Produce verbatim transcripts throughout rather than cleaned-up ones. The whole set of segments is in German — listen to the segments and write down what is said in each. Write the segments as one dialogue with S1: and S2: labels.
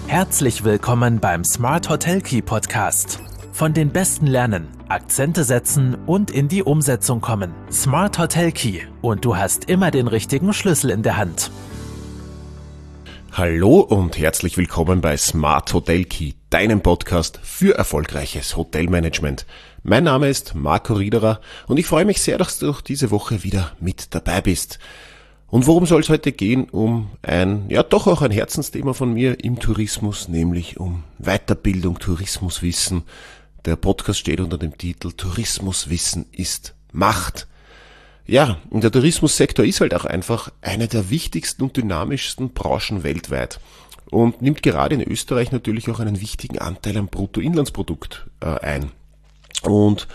S1: Herzlich willkommen beim Smart Hotel Key Podcast. Von den Besten lernen, Akzente setzen und in die Umsetzung kommen. Smart Hotel Key und du hast immer den richtigen Schlüssel in der Hand.
S2: Hallo und herzlich willkommen bei Smart Hotel Key, deinem Podcast für erfolgreiches Hotelmanagement. Mein Name ist Marco Riederer und ich freue mich sehr, dass du diese Woche wieder mit dabei bist. Und worum soll es heute gehen? Um ein, ja doch auch ein Herzensthema von mir im Tourismus, nämlich um Weiterbildung, Tourismuswissen. Der Podcast steht unter dem Titel Tourismuswissen ist Macht. Ja, und der Tourismussektor ist halt auch einfach eine der wichtigsten und dynamischsten Branchen weltweit und nimmt gerade in Österreich natürlich auch einen wichtigen Anteil am Bruttoinlandsprodukt äh, ein. Und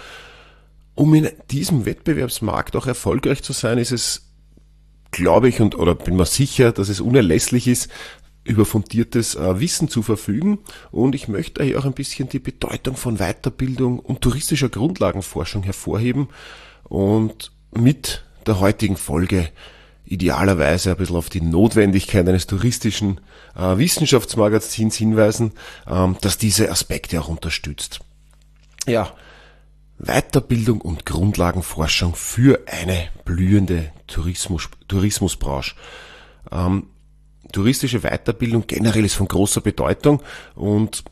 S2: um in diesem Wettbewerbsmarkt auch erfolgreich zu sein, ist es, glaube ich, und oder bin mir sicher, dass es unerlässlich ist, über fundiertes äh, Wissen zu verfügen. Und ich möchte hier auch ein bisschen die Bedeutung von Weiterbildung und touristischer Grundlagenforschung hervorheben und mit der heutigen Folge idealerweise ein bisschen auf die Notwendigkeit eines touristischen äh, Wissenschaftsmagazins hinweisen, ähm, das diese Aspekte auch unterstützt. Ja, Weiterbildung und Grundlagenforschung für eine blühende Tourismus, Tourismusbranche. Ähm, touristische Weiterbildung generell ist von großer Bedeutung und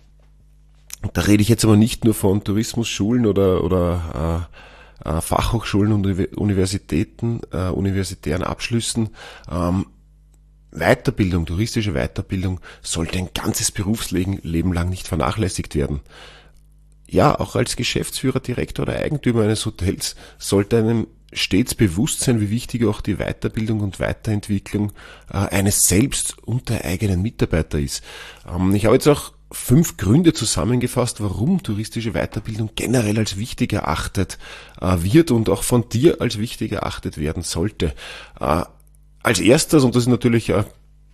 S2: da rede ich jetzt aber nicht nur von Tourismusschulen oder, oder äh, äh, Fachhochschulen und Universitäten, äh, universitären Abschlüssen. Ähm, Weiterbildung, touristische Weiterbildung sollte ein ganzes Berufsleben Leben lang nicht vernachlässigt werden. Ja, auch als Geschäftsführer, Direktor oder Eigentümer eines Hotels sollte einem stets bewusst sein, wie wichtig auch die Weiterbildung und Weiterentwicklung äh, eines selbst und der eigenen Mitarbeiter ist. Ähm, ich habe jetzt auch fünf Gründe zusammengefasst, warum touristische Weiterbildung generell als wichtig erachtet äh, wird und auch von dir als wichtig erachtet werden sollte. Äh, als erstes, und das ist natürlich äh,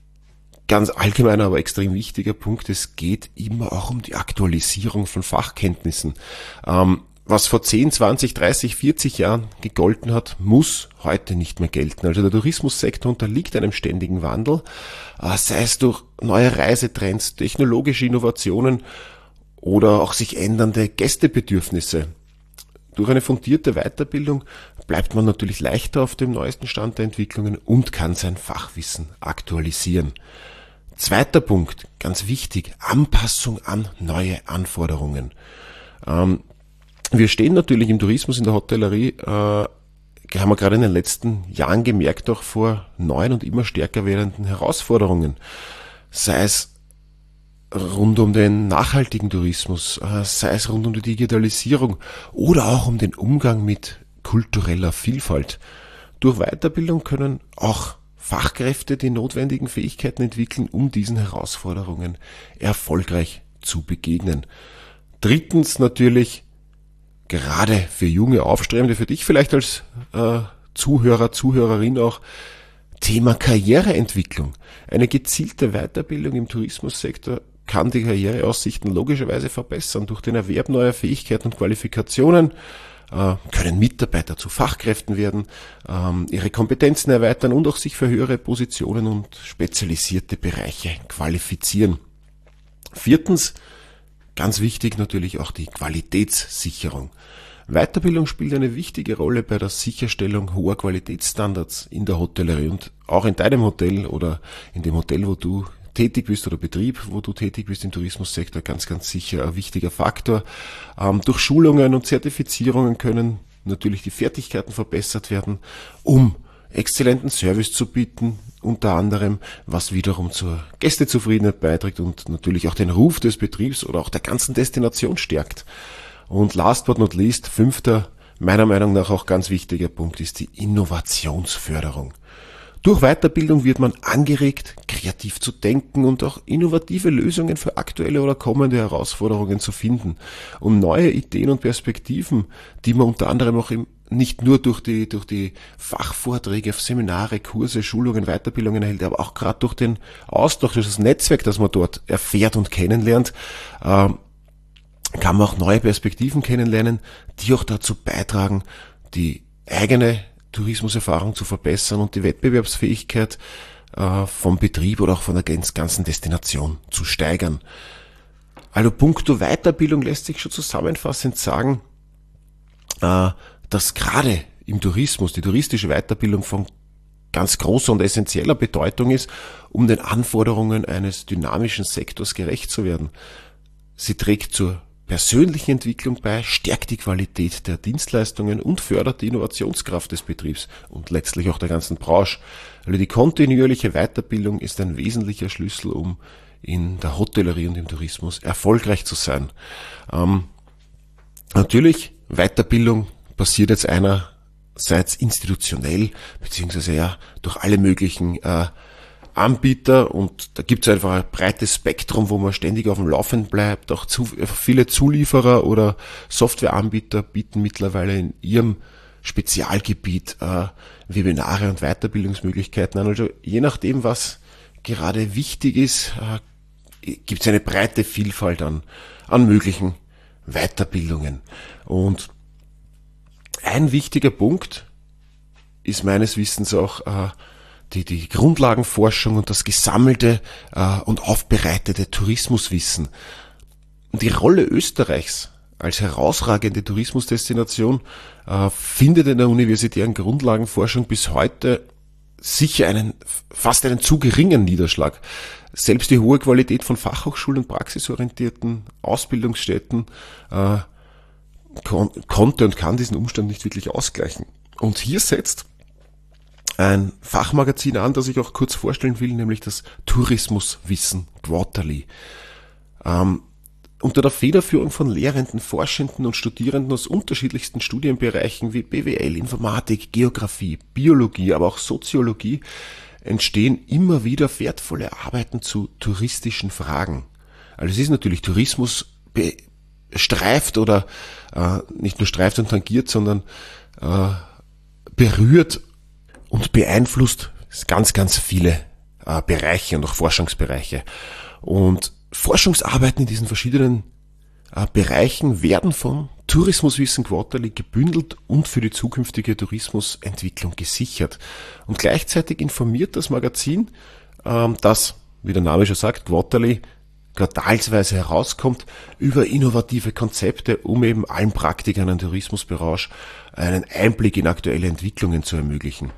S2: ganz allgemeiner, aber extrem wichtiger Punkt, es geht immer auch um die Aktualisierung von Fachkenntnissen. Ähm, was vor zehn, zwanzig, dreißig, vierzig Jahren gegolten hat, muss heute nicht mehr gelten. Also der Tourismussektor unterliegt einem ständigen Wandel, äh, sei es durch neue Reisetrends, technologische Innovationen oder auch sich ändernde Gästebedürfnisse. Durch eine fundierte Weiterbildung bleibt man natürlich leichter auf dem neuesten Stand der Entwicklungen und kann sein Fachwissen aktualisieren. Zweiter Punkt, ganz wichtig, Anpassung an neue Anforderungen. Ähm, wir stehen natürlich im Tourismus, in der Hotellerie, äh, haben wir gerade in den letzten Jahren gemerkt, auch vor neuen und immer stärker werdenden Herausforderungen. Sei es rund um den nachhaltigen Tourismus, äh, sei es rund um die Digitalisierung oder auch um den Umgang mit kultureller Vielfalt. Durch Weiterbildung können auch Fachkräfte die notwendigen Fähigkeiten entwickeln, um diesen Herausforderungen erfolgreich zu begegnen. Drittens natürlich, gerade für junge Aufstrebende, für dich vielleicht als äh, Zuhörer, Zuhörerin auch, Thema Karriereentwicklung. Eine gezielte Weiterbildung im Tourismussektor kann die Karriereaussichten logischerweise verbessern. Durch den Erwerb neuer Fähigkeiten und Qualifikationen äh, können Mitarbeiter zu Fachkräften werden, ähm, ihre Kompetenzen erweitern und auch sich für höhere Positionen und spezialisierte Bereiche qualifizieren. Viertens, ganz wichtig natürlich auch die Qualitätssicherung. Weiterbildung spielt eine wichtige Rolle bei der Sicherstellung hoher Qualitätsstandards in der Hotellerie und auch in deinem Hotel oder in dem Hotel, wo du tätig bist oder Betrieb, wo du tätig bist im Tourismussektor, ganz, ganz sicher ein wichtiger Faktor. Ähm, durch Schulungen und Zertifizierungen können natürlich die Fertigkeiten verbessert werden, um exzellenten Service zu bieten, unter anderem, was wiederum zur Gästezufriedenheit beiträgt und natürlich auch den Ruf des Betriebs oder auch der ganzen Destination stärkt. Und last but not least, fünfter, meiner Meinung nach auch ganz wichtiger Punkt ist die Innovationsförderung. Durch Weiterbildung wird man angeregt, kreativ zu denken und auch innovative Lösungen für aktuelle oder kommende Herausforderungen zu finden. Und neue Ideen und Perspektiven, die man unter anderem auch im, nicht nur durch die, durch die Fachvorträge auf Seminare, Kurse, Schulungen, Weiterbildungen erhält, aber auch gerade durch den Austausch, durch das Netzwerk, das man dort erfährt und kennenlernt, äh, kann man auch neue Perspektiven kennenlernen, die auch dazu beitragen, die eigene Tourismuserfahrung zu verbessern und die Wettbewerbsfähigkeit äh, vom Betrieb oder auch von der ganzen Destination zu steigern. Also puncto Weiterbildung lässt sich schon zusammenfassend sagen, äh, dass gerade im Tourismus die touristische Weiterbildung von ganz großer und essentieller Bedeutung ist, um den Anforderungen eines dynamischen Sektors gerecht zu werden. Sie trägt zur persönlichen Entwicklung bei, stärkt die Qualität der Dienstleistungen und fördert die Innovationskraft des Betriebs und letztlich auch der ganzen Branche. Also die kontinuierliche Weiterbildung ist ein wesentlicher Schlüssel, um in der Hotellerie und im Tourismus erfolgreich zu sein. Ähm, natürlich, Weiterbildung passiert jetzt einerseits institutionell, beziehungsweise ja durch alle möglichen äh, Anbieter, und da gibt es einfach ein breites Spektrum, wo man ständig auf dem Laufenden bleibt. Auch zu, viele Zulieferer oder Softwareanbieter bieten mittlerweile in ihrem Spezialgebiet äh, Webinare und Weiterbildungsmöglichkeiten an. Also je nachdem, was gerade wichtig ist, äh, gibt es eine breite Vielfalt an, an möglichen Weiterbildungen. Und ein wichtiger Punkt ist meines Wissens auch äh, Die, die Grundlagenforschung und das gesammelte äh, und aufbereitete Tourismuswissen. Und die Rolle Österreichs als herausragende Tourismusdestination äh, findet in der universitären Grundlagenforschung bis heute sicher einen, fast einen zu geringen Niederschlag. Selbst die hohe Qualität von Fachhochschulen und praxisorientierten Ausbildungsstätten äh, kon- konnte und kann diesen Umstand nicht wirklich ausgleichen. Und hier setzt ein Fachmagazin an, das ich auch kurz vorstellen will, nämlich das Tourismuswissen Quarterly. Ähm, unter der Federführung von Lehrenden, Forschenden und Studierenden aus unterschiedlichsten Studienbereichen wie B W L, Informatik, Geografie, Biologie, aber auch Soziologie entstehen immer wieder wertvolle Arbeiten zu touristischen Fragen. Also es ist natürlich Tourismus streift oder äh, nicht nur streift und tangiert, sondern äh, berührt und beeinflusst ganz, ganz viele äh, Bereiche und auch Forschungsbereiche. Und Forschungsarbeiten in diesen verschiedenen äh, Bereichen werden vom Tourismuswissen Quarterly gebündelt und für die zukünftige Tourismusentwicklung gesichert. Und gleichzeitig informiert das Magazin, ähm, das, wie der Name schon sagt, Quarterly quartalsweise herauskommt, über innovative Konzepte, um eben allen Praktikern in der Tourismusbranche einen Einblick in aktuelle Entwicklungen zu ermöglichen.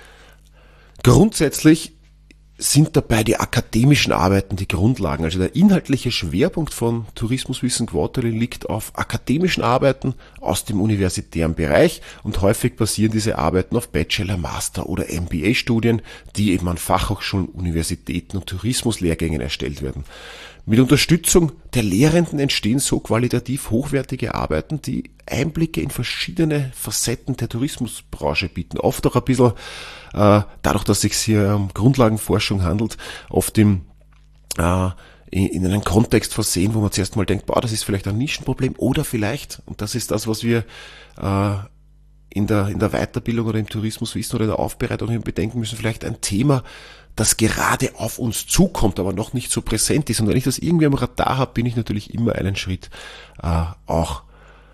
S2: Grundsätzlich sind dabei die akademischen Arbeiten die Grundlagen. Also der inhaltliche Schwerpunkt von Tourismuswissen Quarterly liegt auf akademischen Arbeiten aus dem universitären Bereich, und häufig basieren diese Arbeiten auf Bachelor-, Master- oder M B A-Studien, die eben an Fachhochschulen, Universitäten und Tourismuslehrgängen erstellt werden. Mit Unterstützung der Lehrenden entstehen so qualitativ hochwertige Arbeiten, die Einblicke in verschiedene Facetten der Tourismusbranche bieten. Oft auch ein bisschen, äh, dadurch, dass es sich hier um Grundlagenforschung handelt, oft im, äh, in, in einen Kontext versehen, wo man zuerst mal denkt, boah, das ist vielleicht ein Nischenproblem, oder vielleicht, und das ist das, was wir äh, in der, in der Weiterbildung oder im Tourismuswissen oder in der Aufbereitung bedenken müssen, vielleicht ein Thema, das gerade auf uns zukommt, aber noch nicht so präsent ist. Und wenn ich das irgendwie am Radar habe, bin ich natürlich immer einen Schritt äh, auch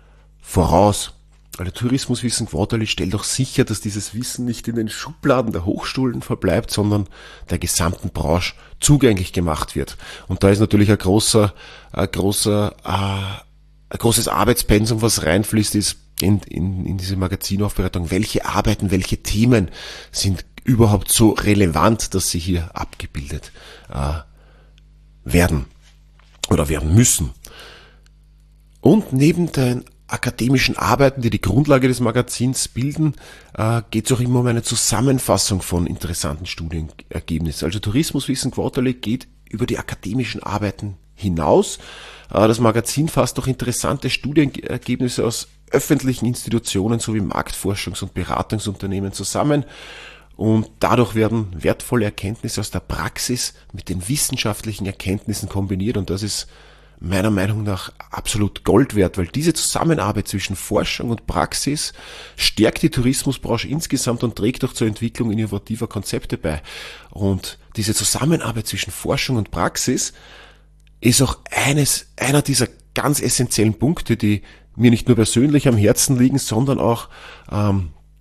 S2: voraus. Also Tourismuswissen Quarterly stellt auch sicher, dass dieses Wissen nicht in den Schubladen der Hochschulen verbleibt, sondern der gesamten Branche zugänglich gemacht wird. Und da ist natürlich ein großer, ein großer, äh, ein großes Arbeitspensum, was reinfließt, ist in, in, in diese Magazinaufbereitung. Welche Arbeiten, welche Themen sind überhaupt so relevant, dass sie hier abgebildet äh, werden oder werden müssen. Und neben den akademischen Arbeiten, die die Grundlage des Magazins bilden, äh, geht es auch immer um eine Zusammenfassung von interessanten Studienergebnissen. Also Tourismuswissen Quarterly geht über die akademischen Arbeiten hinaus. Äh, das Magazin fasst auch interessante Studienergebnisse aus öffentlichen Institutionen sowie Marktforschungs- und Beratungsunternehmen zusammen. Und dadurch werden wertvolle Erkenntnisse aus der Praxis mit den wissenschaftlichen Erkenntnissen kombiniert. Und das ist meiner Meinung nach absolut Gold wert, weil diese Zusammenarbeit zwischen Forschung und Praxis stärkt die Tourismusbranche insgesamt und trägt auch zur Entwicklung innovativer Konzepte bei. Und diese Zusammenarbeit zwischen Forschung und Praxis ist auch eines, einer dieser ganz essentiellen Punkte, die mir nicht nur persönlich am Herzen liegen, sondern auch ähm,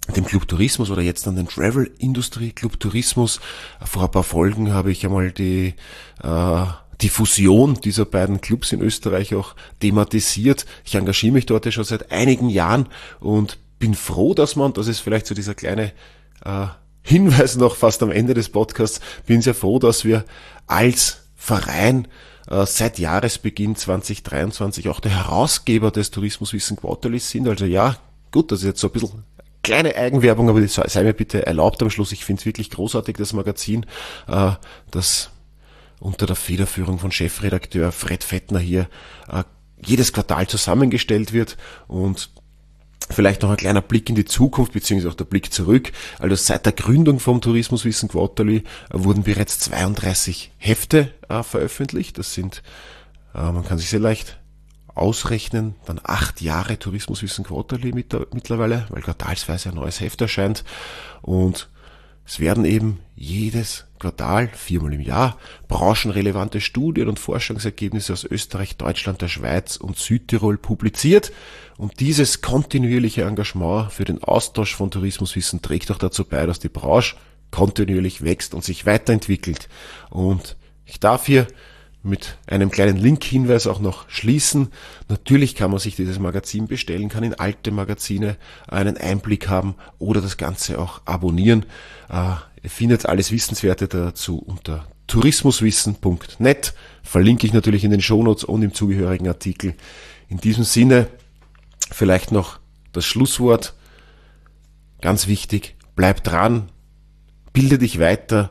S2: dem Club Tourismus oder jetzt an den Travel Industry Club Tourismus. Vor ein paar Folgen habe ich einmal die äh, die Fusion dieser beiden Clubs in Österreich auch thematisiert. Ich engagiere mich dort ja schon seit einigen Jahren und bin froh, dass man, das ist vielleicht so dieser kleine äh, Hinweis noch fast am Ende des Podcasts, bin sehr froh, dass wir als Verein äh, seit Jahresbeginn zwanzig dreiundzwanzig auch der Herausgeber des Tourismuswissen Quarterlies sind. Also ja, gut, das ist jetzt so ein bisschen kleine Eigenwerbung, aber das sei mir bitte erlaubt am Schluss. Ich finde es wirklich großartig, das Magazin, äh, das unter der Federführung von Chefredakteur Fred Fettner hier äh, jedes Quartal zusammengestellt wird. Und vielleicht noch ein kleiner Blick in die Zukunft, beziehungsweise auch der Blick zurück. Also seit der Gründung vom Tourismuswissen Quarterly äh, wurden bereits zweiunddreißig Hefte äh, veröffentlicht. Das sind, äh, man kann sich sehr leicht ausrechnen, dann acht Jahre Tourismuswissen Quarterly mit der, mittlerweile, weil quartalsweise ein neues Heft erscheint. Und es werden eben jedes Quartal, viermal im Jahr, branchenrelevante Studien und Forschungsergebnisse aus Österreich, Deutschland, der Schweiz und Südtirol publiziert. Und dieses kontinuierliche Engagement für den Austausch von Tourismuswissen trägt auch dazu bei, dass die Branche kontinuierlich wächst und sich weiterentwickelt. Und ich darf hier mit einem kleinen Link-Hinweis auch noch schließen. Natürlich kann man sich dieses Magazin bestellen, kann in alte Magazine einen Einblick haben oder das Ganze auch abonnieren. Ihr findet alles Wissenswerte dazu unter tourismuswissen punkt net. Verlinke ich natürlich in den Shownotes und im zugehörigen Artikel. In diesem Sinne vielleicht noch das Schlusswort. Ganz wichtig, bleib dran, bilde dich weiter.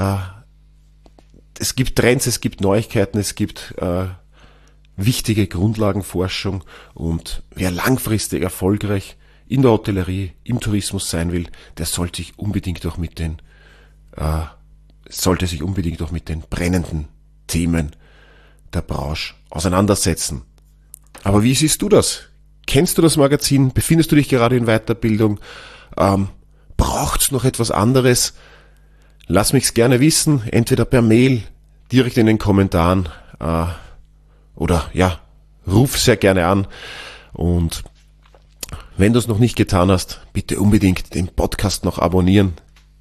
S2: Es gibt Trends, es gibt Neuigkeiten, es gibt äh, wichtige Grundlagenforschung und wer langfristig erfolgreich in der Hotellerie, im Tourismus sein will, der sollte sich unbedingt auch mit den äh, sollte sich unbedingt auch mit den brennenden Themen der Branche auseinandersetzen. Aber wie siehst du das? Kennst du das Magazin? Befindest du dich gerade in Weiterbildung? Ähm, braucht's noch etwas anderes? Lass mich's gerne wissen, entweder per Mail, direkt in den Kommentaren äh, oder ja, ruf sehr gerne an. Und wenn du es noch nicht getan hast, bitte unbedingt den Podcast noch abonnieren,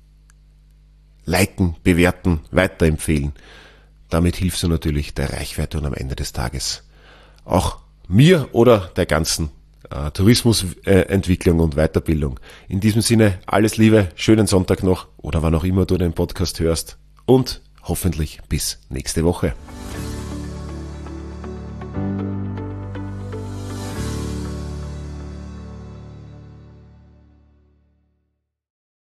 S2: liken, bewerten, weiterempfehlen. Damit hilfst du natürlich der Reichweite und am Ende des Tages auch mir oder der ganzen äh, Tourismusentwicklung äh, und Weiterbildung. In diesem Sinne, alles Liebe, schönen Sonntag noch oder wann auch immer du den Podcast hörst und hoffentlich bis nächste Woche.